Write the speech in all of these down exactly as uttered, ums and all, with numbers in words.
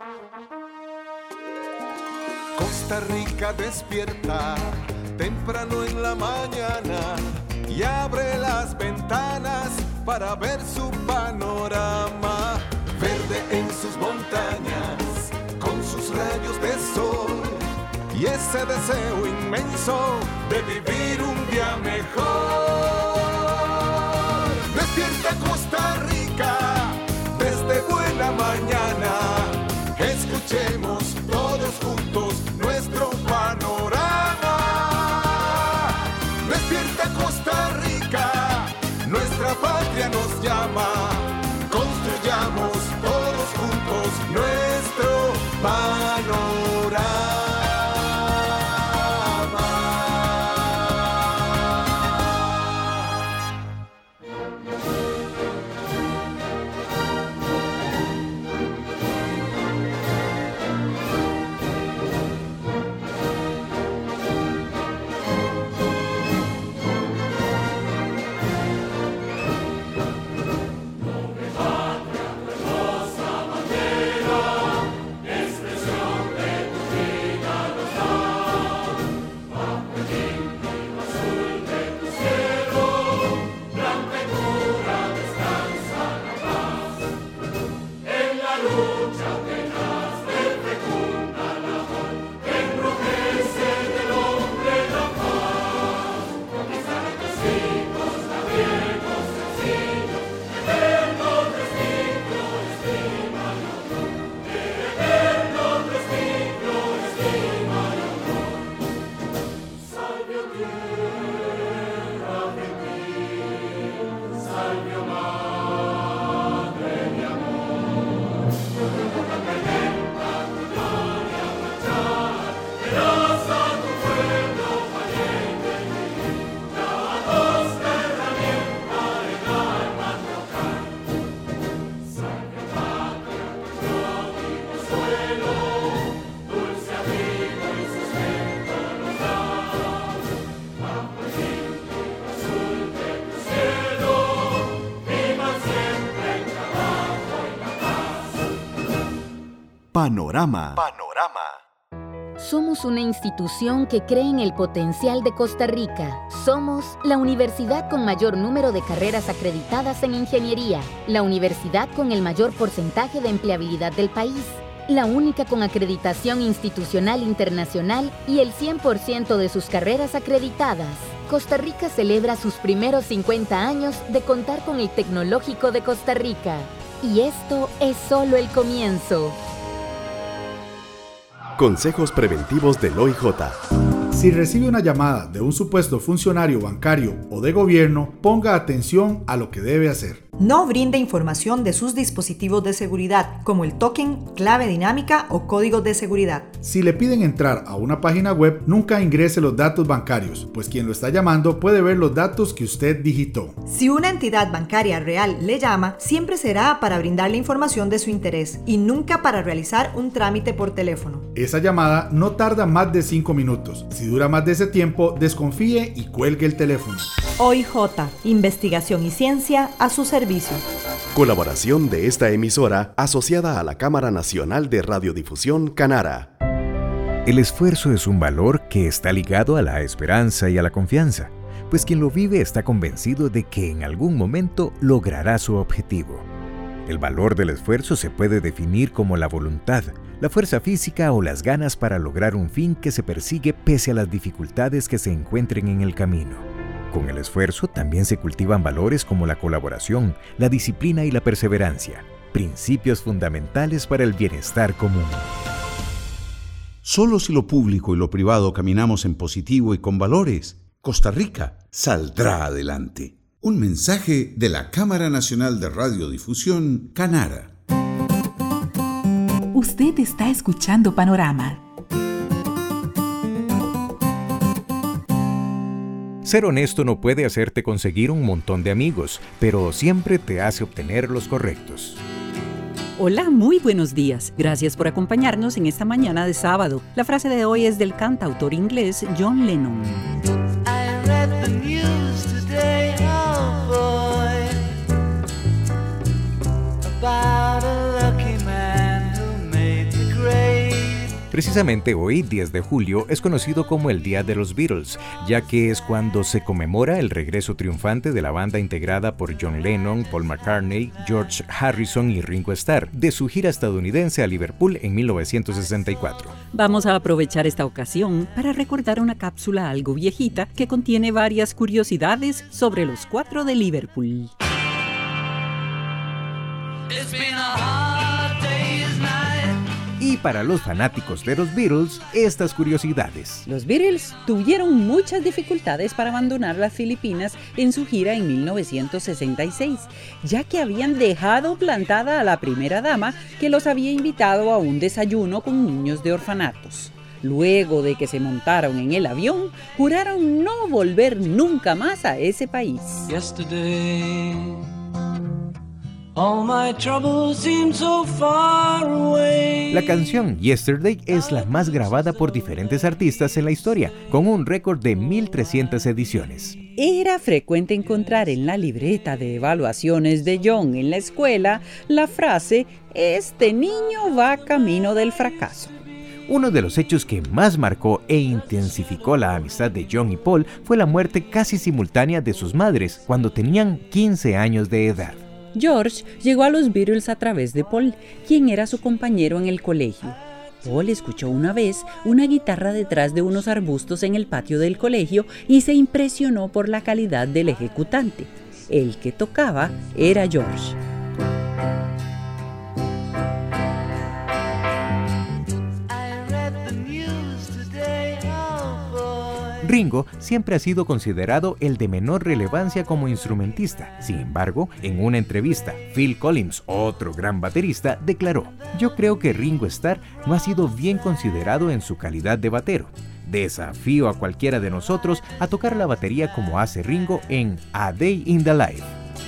Costa Rica despierta temprano en la mañana y abre las ventanas para ver su panorama. Verde en sus montañas, con sus rayos de sol y ese deseo inmenso de vivir un día mejor. Despierta Costa Rica desde buena mañana, escuchemos todos juntos nuestro panorama. Despierta Costa Rica, nuestra patria nos llama. Construyamos todos juntos nuestro panorama. Panorama. Panorama. Somos una institución que cree en el potencial de Costa Rica. Somos la universidad con mayor número de carreras acreditadas en ingeniería, la universidad con el mayor porcentaje de empleabilidad del país, la única con acreditación institucional internacional y el cien por ciento de sus carreras acreditadas. Costa Rica celebra sus primeros cincuenta años de contar con el Tecnológico de Costa Rica. Y esto es solo el comienzo. Consejos preventivos del O I J. Si recibe una llamada de un supuesto funcionario bancario o de gobierno, ponga atención a lo que debe hacer. No brinde información de sus dispositivos de seguridad, como el token, clave dinámica o códigos de seguridad. Si le piden entrar a una página web, nunca ingrese los datos bancarios, pues quien lo está llamando puede ver los datos que usted digitó. Si una entidad bancaria real le llama, siempre será para brindarle información de su interés y nunca para realizar un trámite por teléfono. Esa llamada no tarda más de cinco minutos. Si dura más de ese tiempo, desconfíe y cuelgue el teléfono. O I J, investigación y ciencia a su servicio. Colaboración de esta emisora asociada a la Cámara Nacional de Radiodifusión Canara. El esfuerzo es un valor que está ligado a la esperanza y a la confianza, pues quien lo vive está convencido de que en algún momento logrará su objetivo. El valor del esfuerzo se puede definir como la voluntad, la fuerza física o las ganas para lograr un fin que se persigue pese a las dificultades que se encuentren en el camino. Con el esfuerzo también se cultivan valores como la colaboración, la disciplina y la perseverancia, principios fundamentales para el bienestar común. Solo si lo público y lo privado caminamos en positivo y con valores, Costa Rica saldrá adelante. Un mensaje de la Cámara Nacional de Radiodifusión, Canara. Usted está escuchando Panorama. Ser honesto no puede hacerte conseguir un montón de amigos, pero siempre te hace obtener los correctos. Hola, muy buenos días. Gracias por acompañarnos en esta mañana de sábado. La frase de hoy es del cantautor inglés John Lennon. I read the news today, oh boy, about a lucky man who made Precisamente hoy, diez de julio, es conocido como el Día de los Beatles, ya que es cuando se conmemora el regreso triunfante de la banda integrada por John Lennon, Paul McCartney, George Harrison y Ringo Starr, de su gira estadounidense a Liverpool en mil novecientos sesenta y cuatro. Vamos a aprovechar esta ocasión para recordar una cápsula algo viejita que contiene varias curiosidades sobre los cuatro de Liverpool. It's been a hard day's night. Y para los fanáticos de los Beatles, estas curiosidades. Los Beatles tuvieron muchas dificultades para abandonar las Filipinas en su gira en mil novecientos sesenta y seis, ya que habían dejado plantada a la primera dama que los había invitado a un desayuno con niños de orfanatos. Luego de que se montaron en el avión, juraron no volver nunca más a ese país. Yesterday, all my troubles seem so far away. La canción Yesterday es la más grabada por diferentes artistas en la historia, con un récord de mil trescientas ediciones. Era frecuente encontrar en la libreta de evaluaciones de John en la escuela la frase «Este niño va camino del fracaso». Uno de los hechos que más marcó e intensificó la amistad de John y Paul fue la muerte casi simultánea de sus madres cuando tenían quince años de edad. George llegó a los Beatles a través de Paul, quien era su compañero en el colegio. Paul escuchó una vez una guitarra detrás de unos arbustos en el patio del colegio y se impresionó por la calidad del ejecutante. El que tocaba era George. Ringo siempre ha sido considerado el de menor relevancia como instrumentista. Sin embargo, en una entrevista, Phil Collins, otro gran baterista, declaró: «Yo creo que Ringo Starr no ha sido bien considerado en su calidad de batero. Desafío a cualquiera de nosotros a tocar la batería como hace Ringo en A Day in the Life».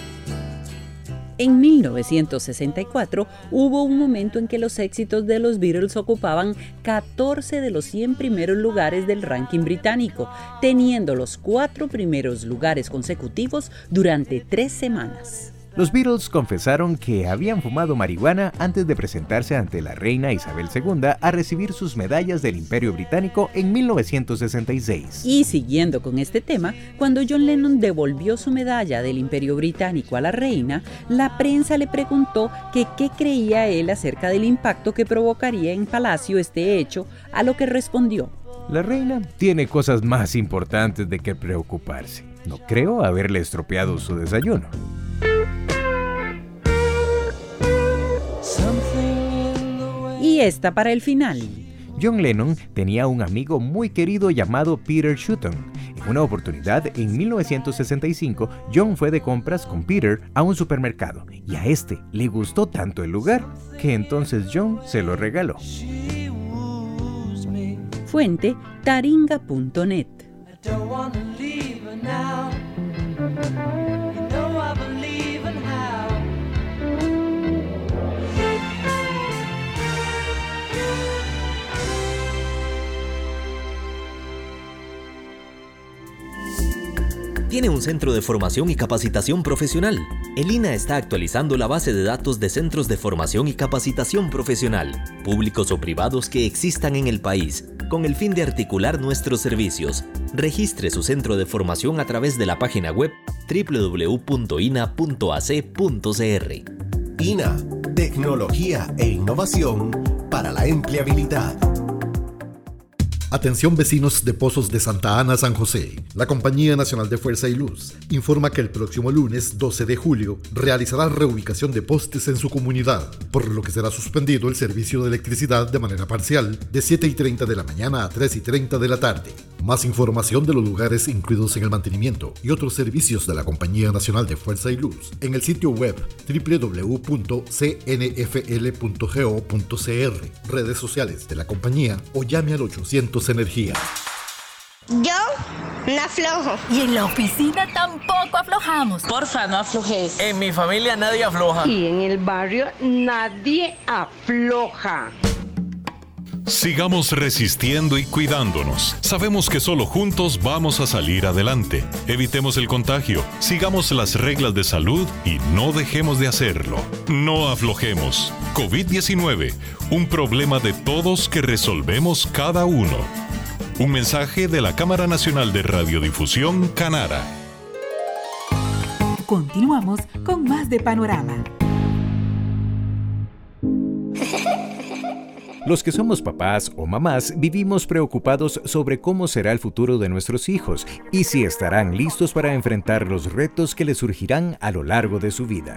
En mil novecientos sesenta y cuatro hubo un momento en que los éxitos de los Beatles ocupaban catorce de los cien primeros lugares del ranking británico, teniendo los cuatro primeros lugares consecutivos durante tres semanas. Los Beatles confesaron que habían fumado marihuana antes de presentarse ante la reina Isabel segunda a recibir sus medallas del Imperio Británico en mil novecientos sesenta y seis. Y siguiendo con este tema, cuando John Lennon devolvió su medalla del Imperio Británico a la reina, la prensa le preguntó que qué creía él acerca del impacto que provocaría en Palacio este hecho, a lo que respondió: «La reina tiene cosas más importantes de que preocuparse. No creo haberle estropeado su desayuno». Y esta para el final. John Lennon tenía un amigo muy querido llamado Peter Shutton. En una oportunidad, en mil novecientos sesenta y cinco, John fue de compras con Peter a un supermercado y a este le gustó tanto el lugar que entonces John se lo regaló. Fuente taringa punto net. Tiene un centro de formación y capacitación profesional. El I N A está actualizando la base de datos de centros de formación y capacitación profesional, públicos o privados que existan en el país, con el fin de articular nuestros servicios. Registre su centro de formación a través de la página web doble u doble u doble u punto i n a punto a c punto c r. I N A, tecnología e innovación para la empleabilidad. Atención vecinos de Pozos de Santa Ana, San José. La Compañía Nacional de Fuerza y Luz informa que el próximo lunes doce de julio realizará reubicación de postes en su comunidad, por lo que será suspendido el servicio de electricidad de manera parcial de siete y treinta de la mañana a tres y treinta de la tarde. Más información de los lugares incluidos en el mantenimiento y otros servicios de la Compañía Nacional de Fuerza y Luz en el sitio web doble u doble u doble u punto c n f l punto go punto c r, redes sociales de la compañía o llame al ochocientos Energía. Yo no aflojo. Y en la oficina tampoco aflojamos. Porfa, no aflojes. En mi familia nadie afloja. Y en el barrio nadie afloja. Sigamos resistiendo y cuidándonos. Sabemos que solo juntos vamos a salir adelante. Evitemos el contagio, sigamos las reglas de salud y no dejemos de hacerlo. No aflojemos. COVID diecinueve, un problema de todos que resolvemos cada uno. Un mensaje de la Cámara Nacional de Radiodifusión, Canara. Continuamos con más de Panorama. Los que somos papás o mamás vivimos preocupados sobre cómo será el futuro de nuestros hijos y si estarán listos para enfrentar los retos que les surgirán a lo largo de su vida.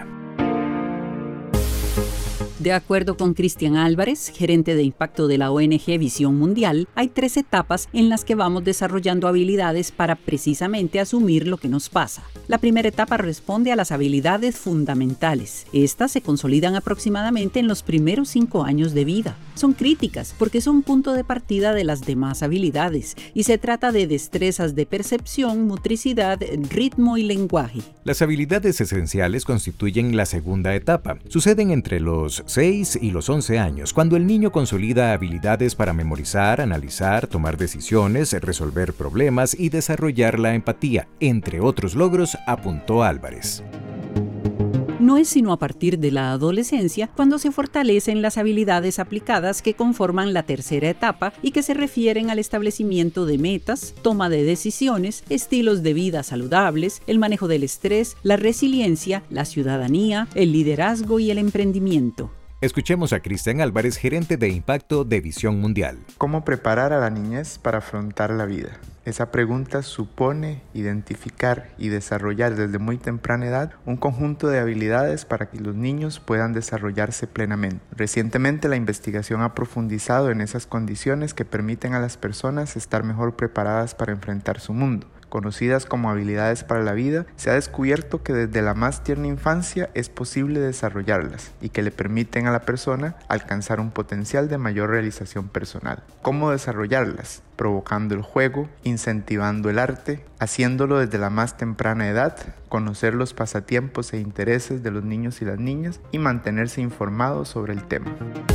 De acuerdo con Cristian Álvarez, gerente de impacto de la O N G Visión Mundial, hay tres etapas en las que vamos desarrollando habilidades para precisamente asumir lo que nos pasa. La primera etapa responde a las habilidades fundamentales. Estas se consolidan aproximadamente en los primeros cinco años de vida. Son críticas porque son punto de partida de las demás habilidades y se trata de destrezas de percepción, motricidad, ritmo y lenguaje. Las habilidades esenciales constituyen la segunda etapa. Suceden entre los seis y los once años, cuando el niño consolida habilidades para memorizar, analizar, tomar decisiones, resolver problemas y desarrollar la empatía, entre otros logros, apuntó Álvarez. No es sino a partir de la adolescencia cuando se fortalecen las habilidades aplicadas que conforman la tercera etapa y que se refieren al establecimiento de metas, toma de decisiones, estilos de vida saludables, el manejo del estrés, la resiliencia, la ciudadanía, el liderazgo y el emprendimiento. Escuchemos a Cristian Álvarez, gerente de impacto de Visión Mundial. ¿Cómo preparar a la niñez para afrontar la vida? Esa pregunta supone identificar y desarrollar desde muy temprana edad un conjunto de habilidades para que los niños puedan desarrollarse plenamente. Recientemente la investigación ha profundizado en esas condiciones que permiten a las personas estar mejor preparadas para enfrentar su mundo. Conocidas como habilidades para la vida, se ha descubierto que desde la más tierna infancia es posible desarrollarlas y que le permiten a la persona alcanzar un potencial de mayor realización personal. ¿Cómo desarrollarlas? Provocando el juego, incentivando el arte, haciéndolo desde la más temprana edad, conocer los pasatiempos e intereses de los niños y las niñas y mantenerse informados sobre el tema.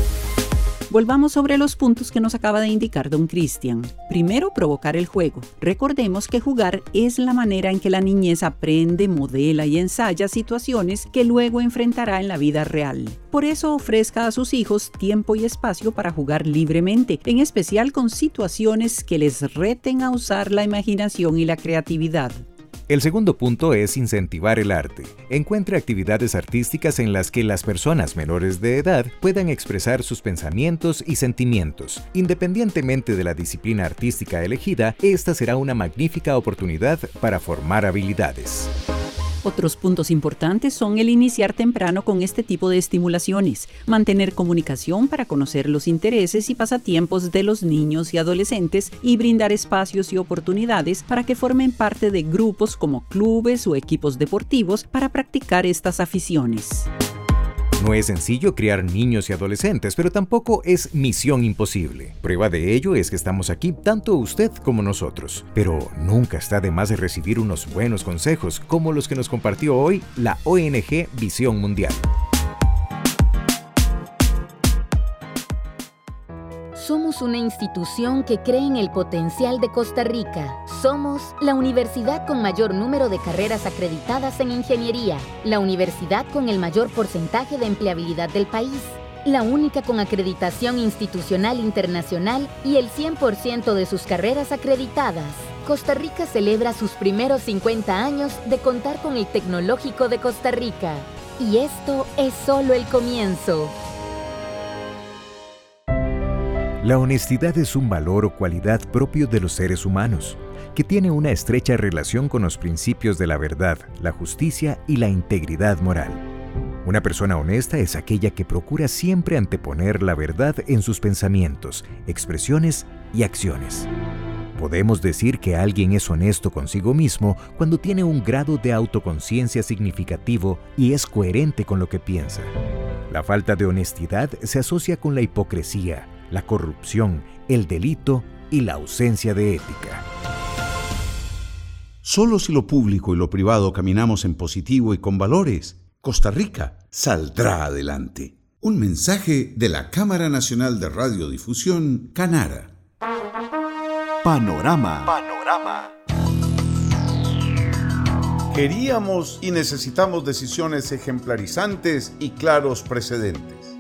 Volvamos sobre los puntos que nos acaba de indicar don Cristian. Primero, provocar el juego. Recordemos que jugar es la manera en que la niñez aprende, modela y ensaya situaciones que luego enfrentará en la vida real. Por eso ofrezca a sus hijos tiempo y espacio para jugar libremente, en especial con situaciones que les reten a usar la imaginación y la creatividad. El segundo punto es incentivar el arte. Encuentre actividades artísticas en las que las personas menores de edad puedan expresar sus pensamientos y sentimientos. Independientemente de la disciplina artística elegida, esta será una magnífica oportunidad para formar habilidades. Otros puntos importantes son el iniciar temprano con este tipo de estimulaciones, mantener comunicación para conocer los intereses y pasatiempos de los niños y adolescentes y brindar espacios y oportunidades para que formen parte de grupos como clubes o equipos deportivos para practicar estas aficiones. No es sencillo criar niños y adolescentes, pero tampoco es misión imposible. Prueba de ello es que estamos aquí, tanto usted como nosotros. Pero nunca está de más recibir unos buenos consejos, como los que nos compartió hoy la O N G Visión Mundial. Somos una institución que cree en el potencial de Costa Rica. Somos la universidad con mayor número de carreras acreditadas en ingeniería, la universidad con el mayor porcentaje de empleabilidad del país, la única con acreditación institucional internacional y el cien por ciento de sus carreras acreditadas. Costa Rica celebra sus primeros cincuenta años de contar con el Tecnológico de Costa Rica. Y esto es solo el comienzo. La honestidad es un valor o cualidad propio de los seres humanos, que tiene una estrecha relación con los principios de la verdad, la justicia y la integridad moral. Una persona honesta es aquella que procura siempre anteponer la verdad en sus pensamientos, expresiones y acciones. Podemos decir que alguien es honesto consigo mismo cuando tiene un grado de autoconciencia significativo y es coherente con lo que piensa. La falta de honestidad se asocia con la hipocresía, la corrupción, el delito y la ausencia de ética. Solo si lo público y lo privado caminamos en positivo y con valores, Costa Rica saldrá adelante. Un mensaje de la Cámara Nacional de Radiodifusión, Canara. Panorama. Panorama. Queríamos y necesitamos decisiones ejemplarizantes y claros precedentes.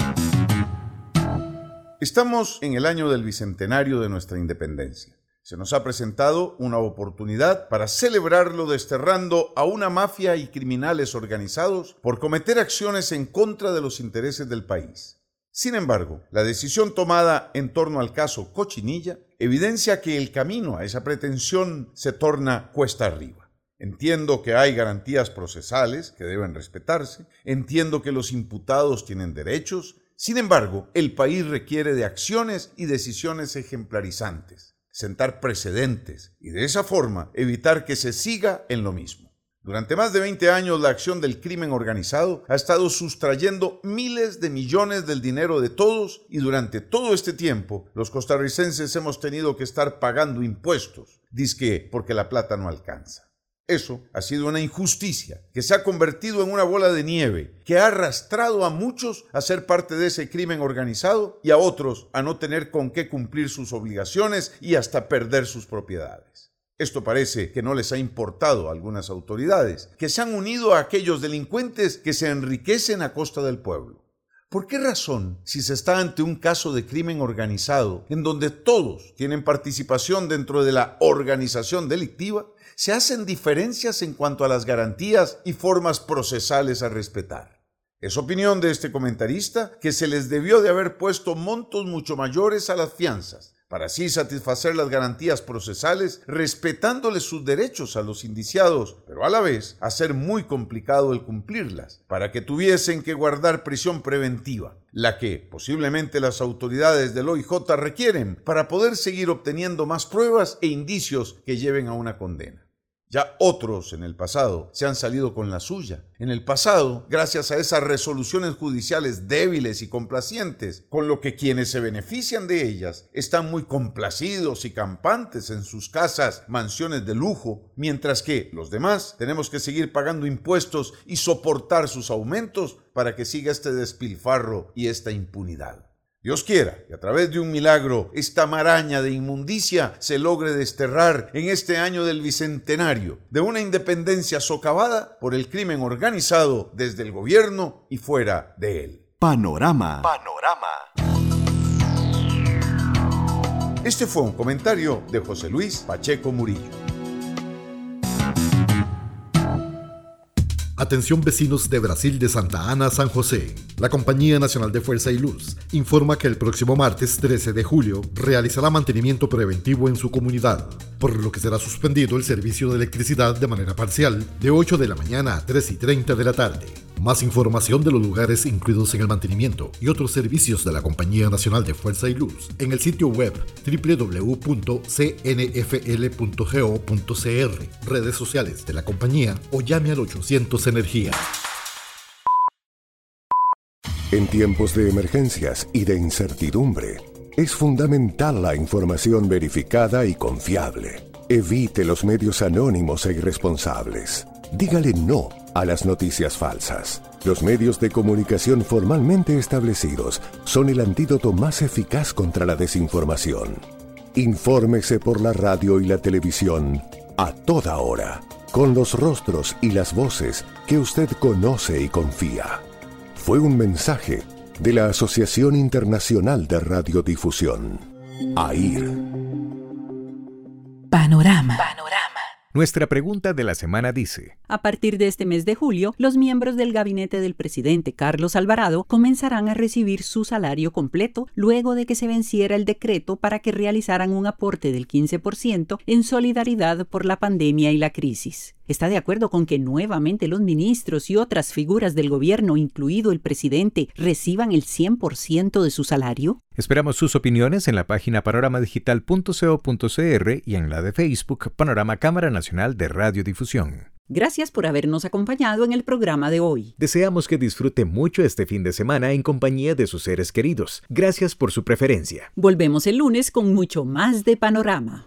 Estamos en el año del bicentenario de nuestra independencia. Se nos ha presentado una oportunidad para celebrarlo desterrando a una mafia y criminales organizados por cometer acciones en contra de los intereses del país. Sin embargo, la decisión tomada en torno al caso Cochinilla evidencia que el camino a esa pretensión se torna cuesta arriba. Entiendo que hay garantías procesales que deben respetarse, entiendo que los imputados tienen derechos, sin embargo, el país requiere de acciones y decisiones ejemplarizantes. Sentar precedentes y de esa forma evitar que se siga en lo mismo. Durante más de veinte años la acción del crimen organizado ha estado sustrayendo miles de millones del dinero de todos y durante todo este tiempo los costarricenses hemos tenido que estar pagando impuestos, dizque porque la plata no alcanza. Eso ha sido una injusticia que se ha convertido en una bola de nieve que ha arrastrado a muchos a ser parte de ese crimen organizado y a otros a no tener con qué cumplir sus obligaciones y hasta perder sus propiedades. Esto parece que no les ha importado a algunas autoridades, que se han unido a aquellos delincuentes que se enriquecen a costa del pueblo. ¿Por qué razón, si se está ante un caso de crimen organizado, en donde todos tienen participación dentro de la organización delictiva, se hacen diferencias en cuanto a las garantías y formas procesales a respetar? Es opinión de este comentarista que se les debió de haber puesto montos mucho mayores a las fianzas, para así satisfacer las garantías procesales, respetándoles sus derechos a los indiciados, pero a la vez hacer muy complicado el cumplirlas, para que tuviesen que guardar prisión preventiva, la que posiblemente las autoridades del O I J requieren para poder seguir obteniendo más pruebas e indicios que lleven a una condena. Ya otros en el pasado se han salido con la suya. En el pasado, gracias a esas resoluciones judiciales débiles y complacientes, con lo que quienes se benefician de ellas están muy complacidos y campantes en sus casas, mansiones de lujo, mientras que los demás tenemos que seguir pagando impuestos y soportar sus aumentos para que siga este despilfarro y esta impunidad. Dios quiera que a través de un milagro esta maraña de inmundicia se logre desterrar en este año del bicentenario de una independencia socavada por el crimen organizado desde el gobierno y fuera de él. Panorama. Panorama. Este fue un comentario de José Luis Pacheco Murillo. Atención vecinos de Brasil de Santa Ana, San José. La Compañía Nacional de Fuerza y Luz informa que el próximo martes trece de julio realizará mantenimiento preventivo en su comunidad, por lo que será suspendido el servicio de electricidad de manera parcial de ocho de la mañana a tres y treinta de la tarde. Más información de los lugares incluidos en el mantenimiento y otros servicios de la Compañía Nacional de Fuerza y Luz en el sitio web doble u doble u doble u punto c n f l punto go punto c r, redes sociales de la compañía o llame al ochocientos Energía. En tiempos de emergencias y de incertidumbre, es fundamental la información verificada y confiable. Evite los medios anónimos e irresponsables. Dígale no a las noticias falsas. Los medios de comunicación formalmente establecidos son el antídoto más eficaz contra la desinformación. Infórmese por la radio y la televisión a toda hora, con los rostros y las voces que usted conoce y confía. Fue un mensaje de la Asociación Internacional de Radiodifusión, A I R. Panorama. Panorama. Nuestra pregunta de la semana dice: a partir de este mes de julio, los miembros del gabinete del presidente Carlos Alvarado comenzarán a recibir su salario completo luego de que se venciera el decreto para que realizaran un aporte del quince por ciento en solidaridad por la pandemia y la crisis. ¿Está de acuerdo con que nuevamente los ministros y otras figuras del gobierno, incluido el presidente, reciban el cien por ciento de su salario? Esperamos sus opiniones en la página panoramadigital punto co punto c r y en la de Facebook Panorama Cámara Nacional de Radiodifusión. Gracias por habernos acompañado en el programa de hoy. Deseamos que disfrute mucho este fin de semana en compañía de sus seres queridos. Gracias por su preferencia. Volvemos el lunes con mucho más de Panorama.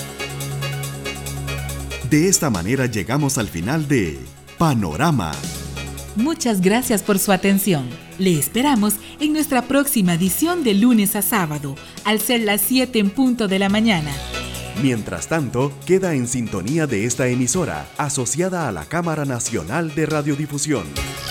De esta manera llegamos al final de Panorama, muchas gracias por su atención. Le esperamos en nuestra próxima edición de lunes a sábado, al ser las siete en punto de la mañana. Mientras tanto, queda en sintonía de esta emisora, asociada a la Cámara Nacional de Radiodifusión.